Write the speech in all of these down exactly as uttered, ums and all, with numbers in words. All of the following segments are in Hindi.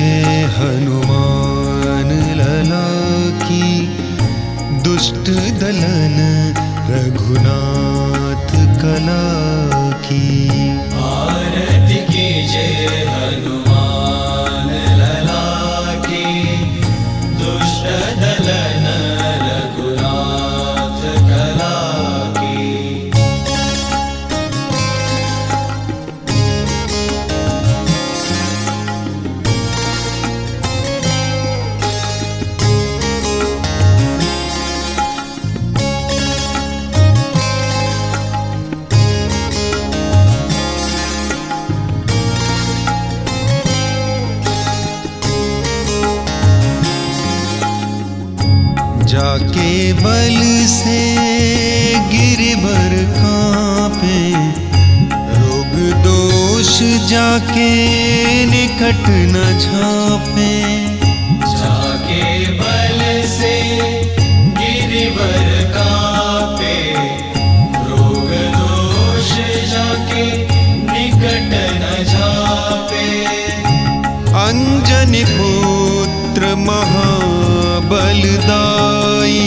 जय हनुमान लला की, दुष्ट दलन रघुनाथ कला की। आरती की जय हनुमान लला की, दुष्ट दलन रघुनाथ कला की। जाके बल से गिरवर कांपे, रोग दोष जाके निकट न झांपे। जाके बल से गिरवर कांपे, रोग दोष जाके निकट न झांपे। अंजनी पुत्र महाबलदाई,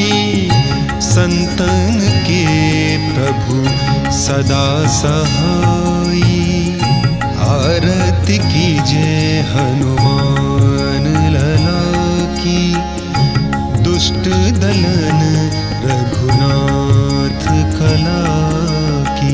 संतन के प्रभु सदा सहाई। आरती की जय हनुमान लला की, दुष्ट दलन रघुनाथ कला की।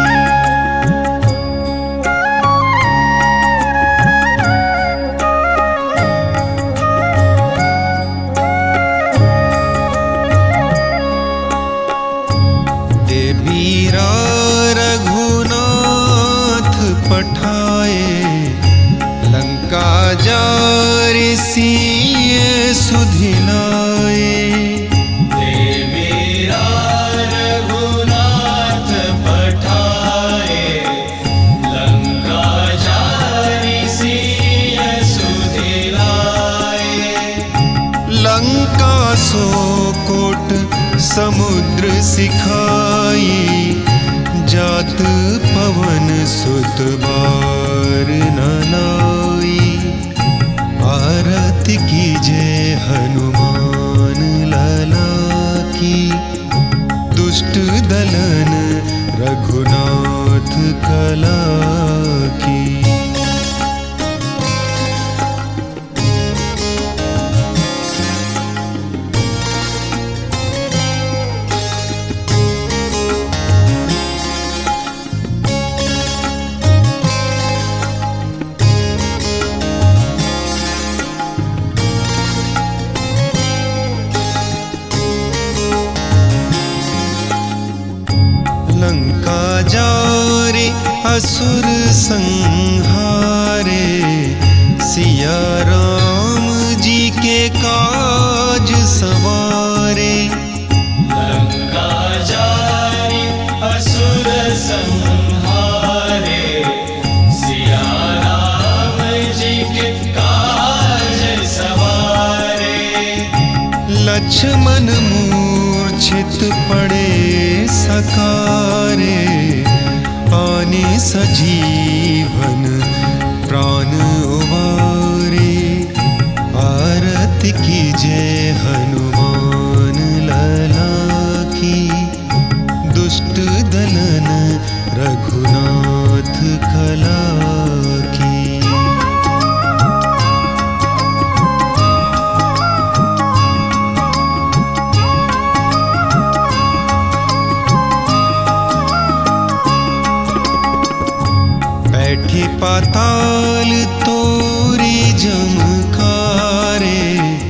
वीरा रघुनाथ पठाए, लंका जारि सिय सुधिनाए। वीरा रघुनाथ पठाए, लंका जारि सिय सुधिनाए। लंका सो कोट समुद्र सिखाई, जात पवन सुत बार न लाई। आरती की जय हनुमान लला की, दुष्ट दलन रघुनाथ कला की। लंका जारे असुर संहारे, सिया राम जी के काज सवारे। लंका जारि असुर संहारे, सिया राम जी के काज सवारे। लक्ष्मण मूर्छित पड़े सकारे, आने सजीवन प्राण उबारे। आरती की जय हनुमान लला की, दुष्ट दलन रघुनाथ कला की। बैठी पाताल तोरी जमकारे,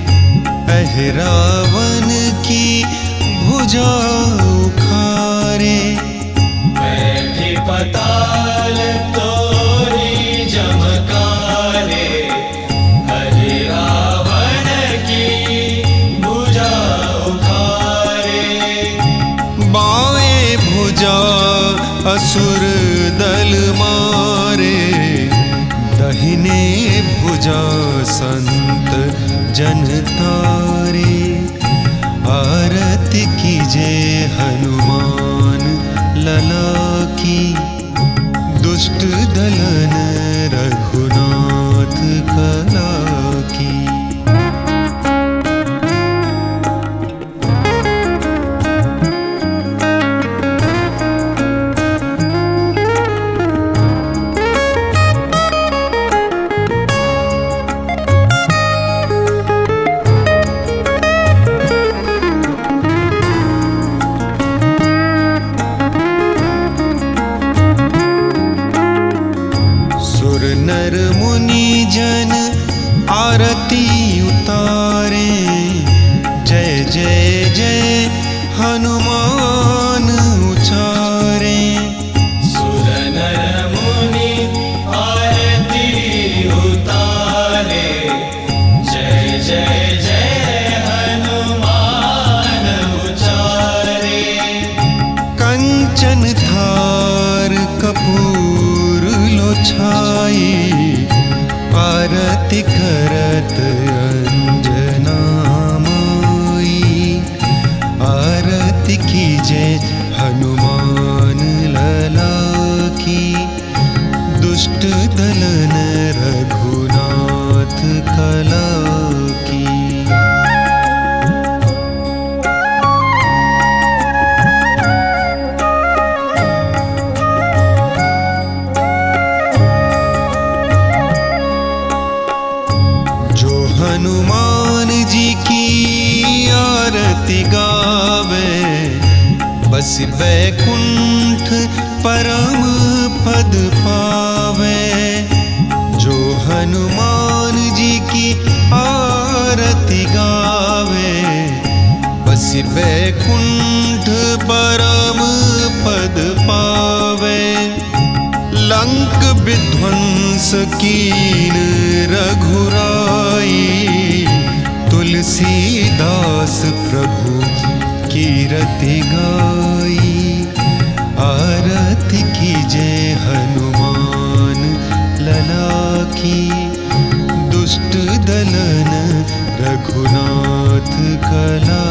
अहरावन की भुजा उखारे। बैठी पाताल तोरी जमकारे, अहिरावण की भुजा उखारे। बाएं भुजा असुर दल मारे, दहिने भुजा संत जन तारे। आरती की जय हनुमान लला की, दुष्ट दलन रघुनाथ कला आरती उतारे। जय जय जय हनुमान उचारे। सुर नर मुनि आरती उतारे। जय जय जय हनुमान उचारे। कंचन थार कपूर लो छाई। आरती करत अंजना माई। आरती कीजे हनुमान लला की। दुष्ट दलन रघुनाथ कला की। हनुमान जी की आरती गावे। बस बैकुंठ परम पद पावे। जो हनुमान जी की आरती गावे। बस बैकुंठ परम पद पावे। लंक विध्वंस कीन रघुराई। तुलसीदास प्रभु कीरति गाई। आरती कीजे हनुमान लला की। दुष्ट दलन रघुनाथ कला